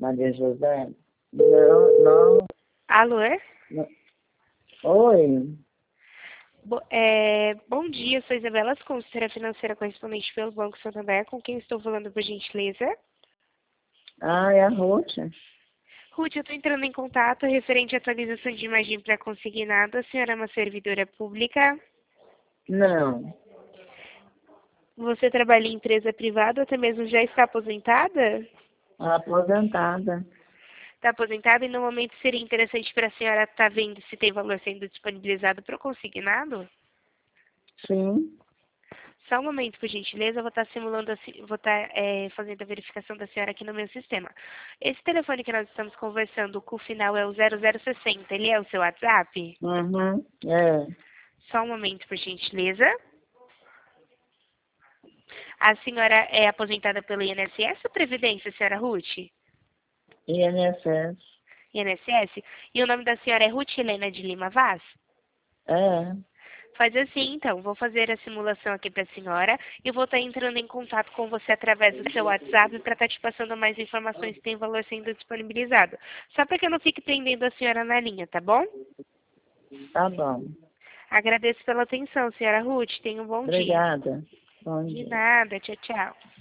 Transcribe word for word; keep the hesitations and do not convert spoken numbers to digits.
Maria José? Não, não. Alô? não. Oi. Bo é, bom dia, sou Isabela, consultora financeira correspondente pelo Banco Santander, com quem estou falando, por gentileza? Ah, é a Ruth? Ruth, eu estou entrando em contato referente à atualização de imagem para consignado. A senhora é uma servidora pública? Não. Você trabalha em empresa privada ou até mesmo já está aposentada? Aposentada. Está aposentada e no momento seria interessante para a senhora estar vendo se tem valor sendo disponibilizado para o consignado? Sim. Só um momento, por gentileza, eu vou estar simulando, a, vou estar é, fazendo a verificação da senhora aqui no meu sistema. Esse telefone que nós estamos conversando, com o final é o zero zero sessenta, ele é o seu WhatsApp? Uhum. É. Só um momento, por gentileza. A senhora é aposentada pelo I N S S ou Previdência, senhora Ruth? I N S S. I N S S? E o nome da senhora é Ruth Helena de Lima Vaz? É. Faz assim, então. Vou fazer a simulação aqui para a senhora e vou estar entrando em contato com você através do seu WhatsApp para estar te passando mais informações que tem valor sendo disponibilizado. Só para que eu não fique prendendo a senhora na linha, tá bom? Tá bom. Agradeço pela atenção, senhora Ruth. Tenha um bom dia. Obrigada. Bom De dia. nada. Tchau, tchau.